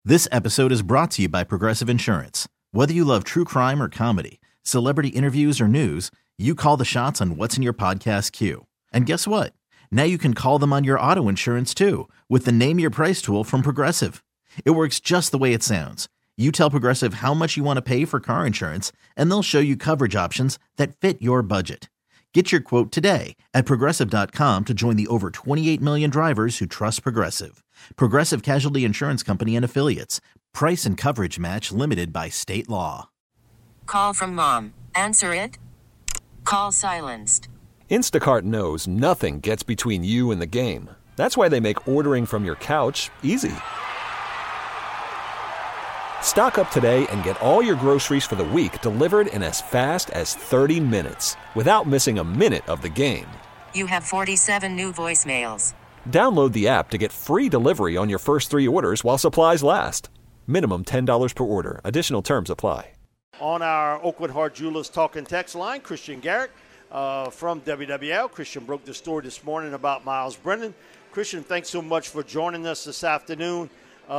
This episode is brought to you by Progressive Insurance. Whether you love true crime or comedy, celebrity interviews or news, you call the shots on what's in your podcast queue. And guess what? Now you can call them on your auto insurance too with the Name Your Price tool from Progressive. It works just the way it sounds. You tell Progressive how much you want to pay for car insurance, and they'll show you coverage options that fit your budget. Get your quote today at Progressive.com to join the over 28 million drivers who trust Progressive. Progressive Casualty Insurance Company and Affiliates. Price and coverage match limited by state law. Call from mom. Answer it. Call silenced. Instacart knows nothing gets between you and the game. That's why they make ordering from your couch easy. Stock up today and get all your groceries for the week delivered in as fast as 30 minutes without missing a minute of the game. You have 47 new voicemails. Download the app to get free delivery on your first 3 orders while supplies last. Minimum $10 per order. Additional terms apply. On our Oakwood Heart Jewelers Talk and Text line, Christian Garrett from WWL. Christian broke the story this morning about Myles Brennan. Christian, thanks so much for joining us this afternoon.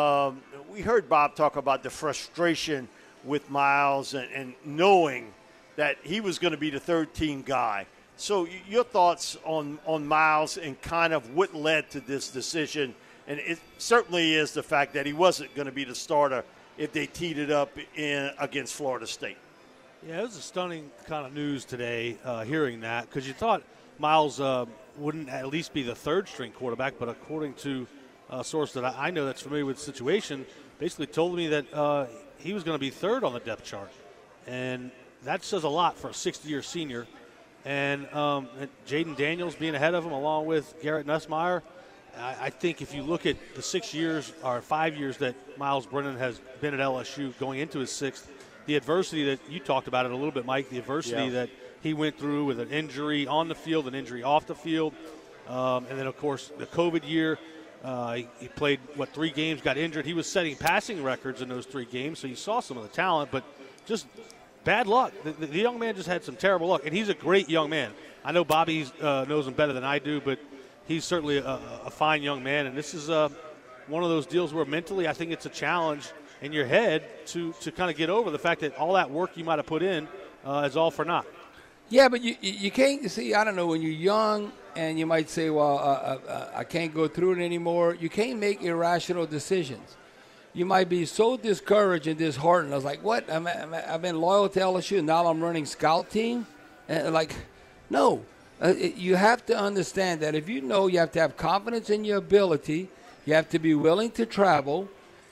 We heard Bob talk about the frustration with Myles and knowing that he was going to be the third-team guy. So your thoughts on Myles and kind of what led to this decision? And it certainly is the fact that he wasn't going to be the starter if they teed it up against Florida State. Yeah, it was a stunning kind of news today, hearing that, because you thought Myles wouldn't at least be the third-string quarterback, but according to a source that I know that's familiar with the situation, basically told me that he was going to be third on the depth chart. And that says a lot for a 60-year senior. And Jaden Daniels being ahead of him along with Garrett Nussmeier, I think if you look at the 6 years or 5 years that Myles Brennan has been at LSU going into his sixth, the adversity that you talked about it a little bit, Mike, the adversity that he went through with an injury on the field, an injury off the field, and then, of course, the COVID year. He played, 3 games, got injured. He was setting passing records in those 3 games, so you saw some of the talent, but just bad luck. The young man just had some terrible luck, and he's a great young man. I know Bobby knows him better than I do, but he's certainly a fine young man, and this is one of those deals where mentally I think it's a challenge in your head to kind of get over the fact that all that work you might have put in is all for naught. Yeah, but you can't see, I don't know, when you're young and you might say, well, I can't go through it anymore. You can't make irrational decisions. You might be so discouraged and disheartened. I was like, what? I've been loyal to LSU, and now I'm running scout team? And no. You have to understand that if you know you have to have confidence in your ability, you have to be willing to travel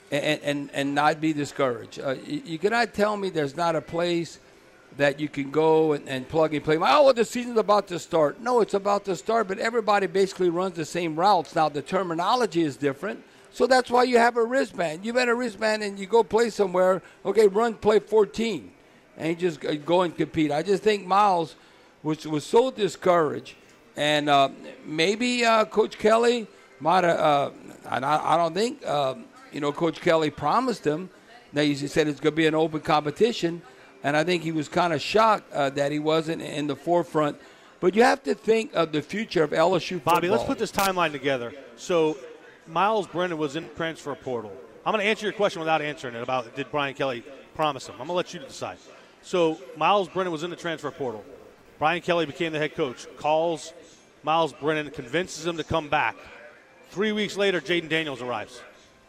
and not be discouraged. You cannot tell me there's not a place that you can go and plug and play. Oh, well, the season's about to start. No, it's about to start, but everybody basically runs the same routes. Now, the terminology is different, so that's why you have a wristband. You've had a wristband and you go play somewhere, okay, play 14, and you just go and compete. I just think Myles was so discouraged, and maybe Coach Kelly might have, I don't think, Coach Kelly promised him that he said it's going to be an open competition. And I think he was kind of shocked that he wasn't in the forefront. But you have to think of the future of LSU football. Bobby, let's put this timeline together. So Myles Brennan was in the transfer portal. I'm going to answer your question without answering it about did Brian Kelly promise him. I'm going to let you decide. So Myles Brennan was in the transfer portal. Brian Kelly became the head coach, calls Myles Brennan, convinces him to come back. 3 weeks later, Jaden Daniels arrives.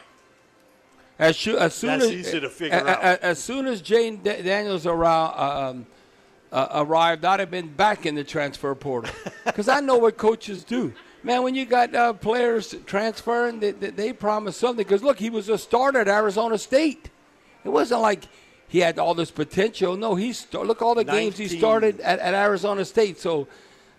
As soon That's easy to figure out. As soon as Jaden Daniels arrived, I'd have been back in the transfer portal. Because I know what coaches do. Man, when you got players transferring, they promise something. Because, look, he was a starter at Arizona State. It wasn't like he had all this potential. No, look all the games he started at Arizona State. So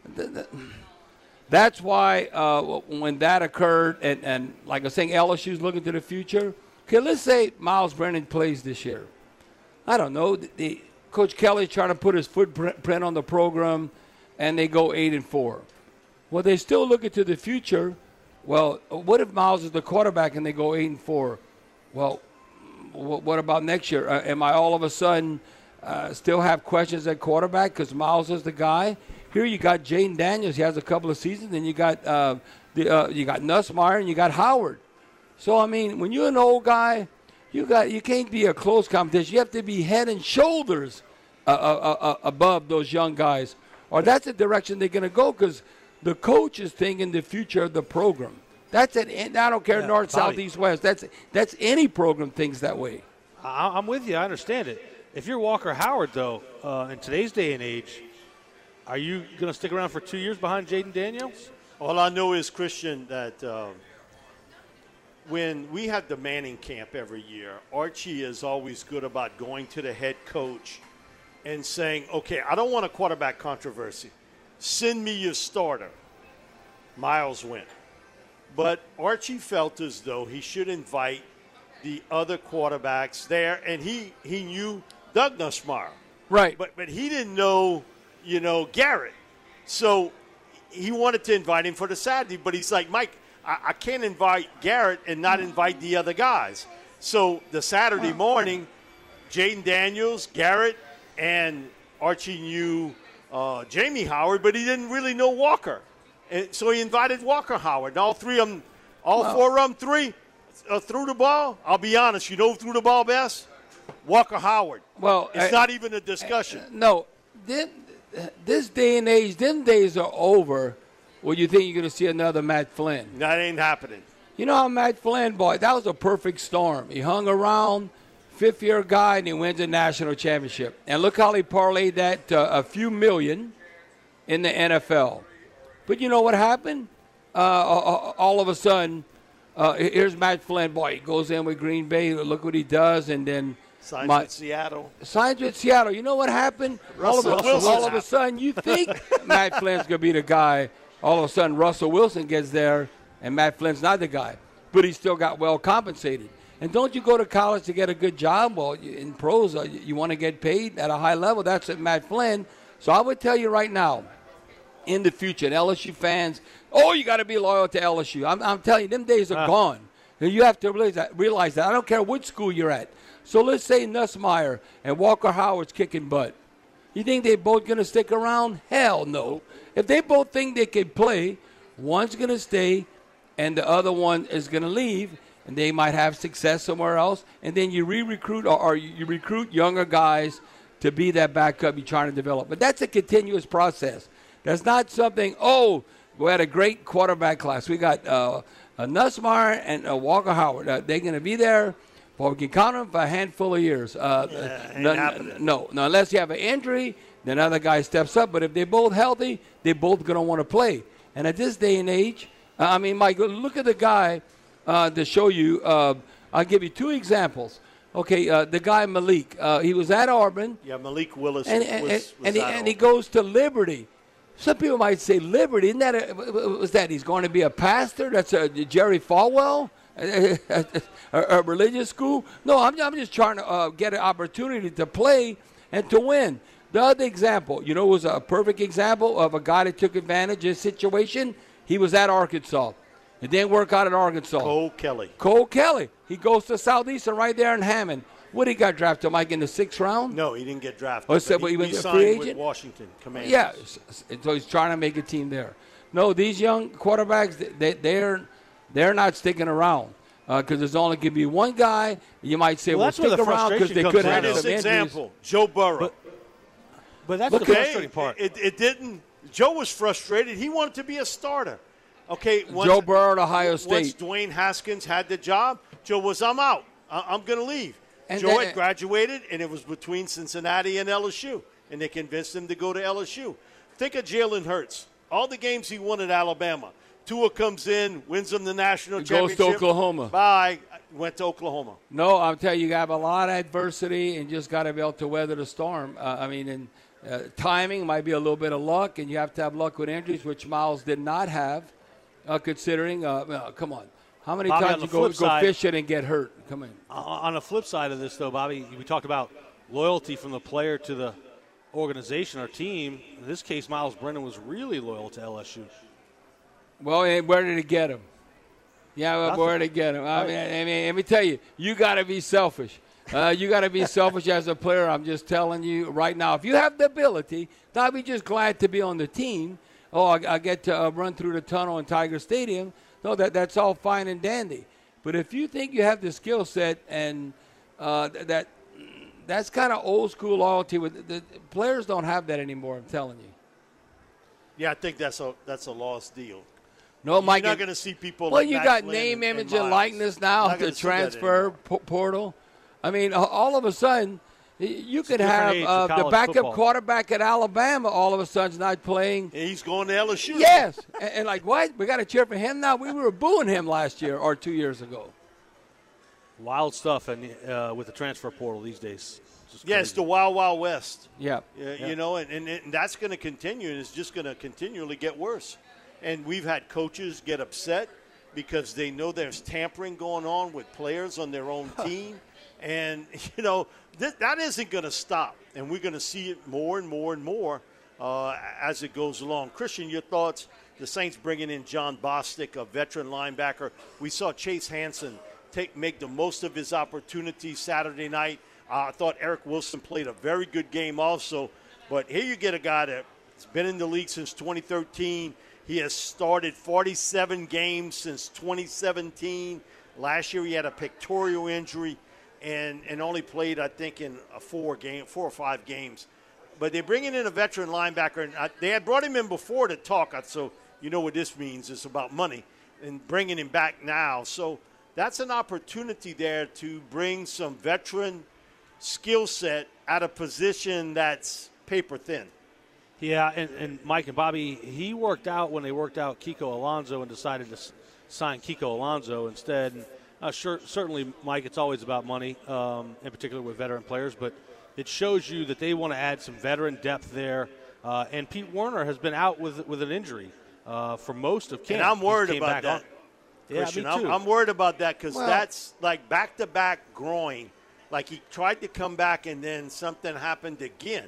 that's why when that occurred, and like I was saying, LSU's looking to the future. Okay, let's say Myles Brennan plays this year. I don't know. Coach Kelly's trying to put his footprint on the program, and they go 8-4. Well, they still looking to the future. Well, what if Myles is the quarterback and they go 8-4? Well, what about next year? Am I all of a sudden still have questions at quarterback because Myles is the guy? Here you got Jaden Daniels. He has a couple of seasons, and you got Nussmeier and you got Howard. So, I mean, when you're an old guy You can't be a close competition. You have to be head and shoulders above those young guys, or that's the direction they're going to go because the coach is thinking the future of the program. That's it. I don't care north, south, east, west. That's any program thinks that way. I'm with you. I understand it. If you're Walker Howard, though, in today's day and age, are you going to stick around for 2 years behind Jaden Daniels? All I know is, Christian, that when we have the Manning camp every year, Archie is always good about going to the head coach and saying, okay, I don't want a quarterback controversy. Send me your starter. Miles went. But Archie felt as though he should invite the other quarterbacks there, and he knew Doug Nussmeier. Right. But he didn't know, Garrett. So he wanted to invite him for the Saturday, but he's like, Mike, I can't invite Garrett and not invite the other guys. So the Saturday morning, Jaden Daniels, Garrett, and Archie knew Jamie Howard, but he didn't really know Walker. And so he invited Walker Howard. And all four of them threw the ball. I'll be honest, who threw the ball best? Walker Howard. Well, it's not even a discussion. No, this day and age, them days are over. Well, you think you're going to see another Matt Flynn? That ain't happening. You know how Matt Flynn, boy, that was a perfect storm. He hung around, fifth-year guy, and he wins a national championship. And look how he parlayed that to a few million in the NFL. But you know what happened? All of a sudden, here's Matt Flynn. Boy, he goes in with Green Bay. Look what he does. And then signs with Seattle. Signs with Seattle. You know what happened? All of a sudden, you think Matt Flynn's going to be the guy. All of a sudden, Russell Wilson gets there, and Matt Flynn's not the guy. But he still got well compensated. And don't you go to college to get a good job? Well, in pros, you want to get paid at a high level. That's at Matt Flynn. So I would tell you right now, in the future, and LSU fans, you got to be loyal to LSU. I'm telling you, them days are gone. And you have to realize that. I don't care what school you're at. So let's say Nussmeier and Walker Howard's kicking butt. You think they're both going to stick around? Hell no. If they both think they can play, one's going to stay and the other one is going to leave, and they might have success somewhere else, and then you re-recruit or you recruit younger guys to be that backup you're trying to develop. But that's a continuous process. That's not something, we had a great quarterback class. We got Nussmeier and Walker Howard. They're going to be there. Well, we can count them for a handful of years. No, unless you have an injury, then another guy steps up. But if they're both healthy, they're both going to want to play. And at this day and age, Mike, look at the guy to show you. I'll give you two examples. Okay, the guy Malik. He was at Auburn. Yeah, Malik Willis. And he goes to Liberty. Some people might say Liberty. Isn't that he's going to be a pastor? That's Jerry Falwell? A religious school? No, I'm just trying to get an opportunity to play and to win. The other example, was a perfect example of a guy that took advantage of his situation. He was at Arkansas. It didn't work out at Arkansas. Cole Kelly. He goes to Southeastern right there in Hammond. What he got drafted, Mike, in the 6th round? No, he didn't get drafted. He was a signed free agent? with Washington Commanders. Yeah, so he's trying to make a team there. No, these young quarterbacks, they're not sticking around because there's only going to be one guy. You might say, that's stick around because they could have some example, Joe Burrow. But that's the frustrating part. It didn't. Joe was frustrated. He wanted to be a starter. Okay, Joe Burrow at Ohio State. Once Dwayne Haskins had the job, Joe was, I'm out. I'm going to leave. And Joe had graduated, and it was between Cincinnati and LSU, and they convinced him to go to LSU. Think of Jalen Hurts. All the games he won at Alabama. Tua comes in, wins them the national championship. Goes to Oklahoma. Bye. Went to Oklahoma. No, I'm telling you, have a lot of adversity and just got to be able to weather the storm. Timing might be a little bit of luck, and you have to have luck with injuries, which Miles did not have, considering, come on. How many Bobby, times you go fishing and get hurt? Come in. On the flip side of this, though, Bobby, we talked about loyalty from the player to the organization or team. In this case, Miles Brennan was really loyal to LSU. Well, where did he get him? Yeah, where did he get him? I mean, let me tell you, you got to be selfish. You got to be selfish as a player. I'm just telling you right now. If you have the ability, I'll be just glad to be on the team. I get to run through the tunnel in Tiger Stadium. No, that's all fine and dandy. But if you think you have the skill set and that's kind of old school loyalty. The players don't have that anymore, I'm telling you. Yeah, I think that's a lost deal. No, Mike. You're not going to see people well, like you Matt got Flynn name, and image, Miles. and likeness now, the transfer portal. I mean, all of a sudden, you could have the backup football. quarterback at Alabama all of a sudden not playing. And he's going to LSU. Yes. and like, what? We got to cheer for him now? We were booing him last year or 2 years ago. Wild stuff and with the transfer portal these days. Yeah, it's the Wild Wild West. Yeah. You know, and that's going to continue, and it's just going to continually get worse. And we've had coaches get upset because they know there's tampering going on with players on their own team. And, you know, that isn't going to stop. And we're going to see it more and more and more as it goes along. Christian, your thoughts? The Saints bringing in John Bostic, a veteran linebacker. We saw Chase Hansen make the most of his opportunities Saturday night. I thought Eric Wilson played a very good game also. But here you get a guy that's been in the league since 2013. He has started 47 games since 2017. Last year he had a pectoral injury and only played, I think, in 4 or 5 games. But they're bringing in a veteran linebacker. And they had brought him in before to talk, so you know what this means. It's about money and bringing him back now. So that's an opportunity there to bring some veteran skill set at a position that's paper thin. Yeah, and Mike and Bobby, he worked out when they worked out Kiko Alonso and decided to sign Kiko Alonso instead. Certainly, Mike, it's always about money, in particular with veteran players, but it shows you that they want to add some veteran depth there. And Pete Werner has been out with an injury for most of camp. And I'm worried about that. Christian, yeah, me too. I'm worried about that because that's like back-to-back groin. Like he tried to come back and then something happened again.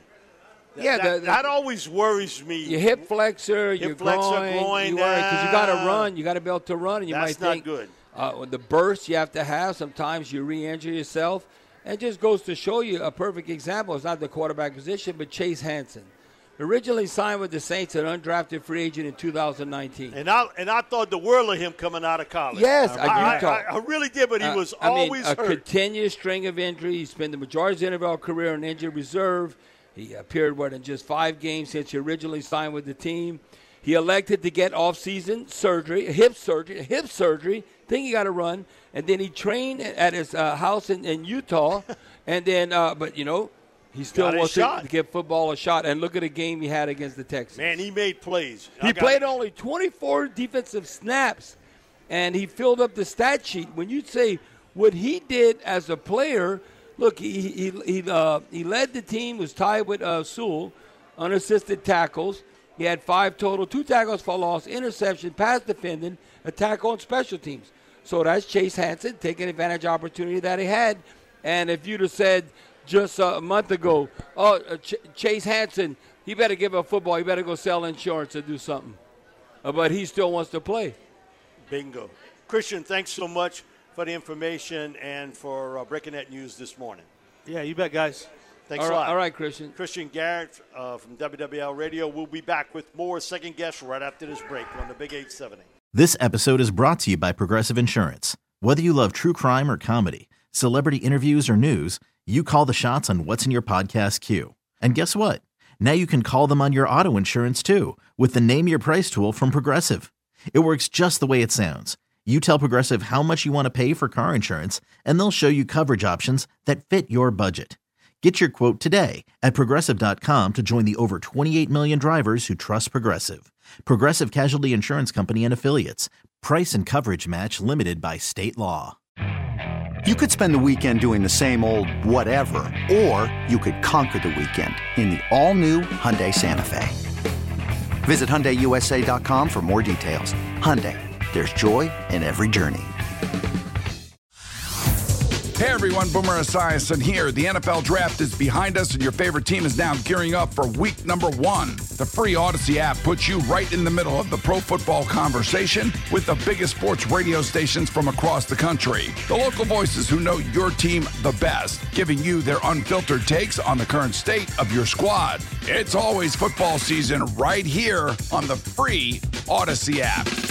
That always worries me. Your hip flexor, your groin. You worry because you got to run. You got to be able to run. And you might think that's not good. The burst you have to have. Sometimes you re-injure yourself. And it just goes to show you a perfect example. It's not the quarterback position, but Chase Hansen. Originally signed with the Saints, an undrafted free agent in 2019. And I thought the world of him coming out of college. Yes, I really did, but he was always hurt. A continuous string of injuries. He spent the majority of his NFL career on injured reserve. He appeared, in just 5 games since he originally signed with the team. He elected to get off-season surgery, hip surgery. Think he got to run. And then he trained at his house in Utah. And then, he still wants to give football a shot. And look at the game he had against the Texans. Man, he made plays. He played only 24 defensive snaps, and he filled up the stat sheet. When you say what he did as a player, look, he led the team, was tied with Sewell, unassisted tackles. He had 5 total, 2 tackles for loss, interception, pass defending, a tackle on special teams. So that's Chase Hansen taking advantage of the opportunity that he had. And if you'd have said just a month ago, Chase Hansen, he better give up football. He better go sell insurance or do something. But he still wants to play. Bingo. Christian, thanks so much for the information and for breaking that news this morning. Yeah, you bet, guys. Thanks a lot. All right, Christian. Christian Garrett from WWL Radio. We'll be back with more Second Guess right after this break on the Big 870. This episode is brought to you by Progressive Insurance. Whether you love true crime or comedy, celebrity interviews or news, you call the shots on what's in your podcast queue. And guess what? Now you can call them on your auto insurance too with the Name Your Price tool from Progressive. It works just the way it sounds. You tell Progressive how much you want to pay for car insurance, and they'll show you coverage options that fit your budget. Get your quote today at Progressive.com to join the over 28 million drivers who trust Progressive. Progressive Casualty Insurance Company and Affiliates. Price and coverage match limited by state law. You could spend the weekend doing the same old whatever, or you could conquer the weekend in the all-new Hyundai Santa Fe. Visit HyundaiUSA.com for more details. Hyundai, there's joy in every journey. Hey everyone, Boomer Esiason here. The NFL Draft is behind us and your favorite team is now gearing up for week number 1. The free Odyssey app puts you right in the middle of the pro football conversation with the biggest sports radio stations from across the country. The local voices who know your team the best, giving you their unfiltered takes on the current state of your squad. It's always football season right here on the free Odyssey app.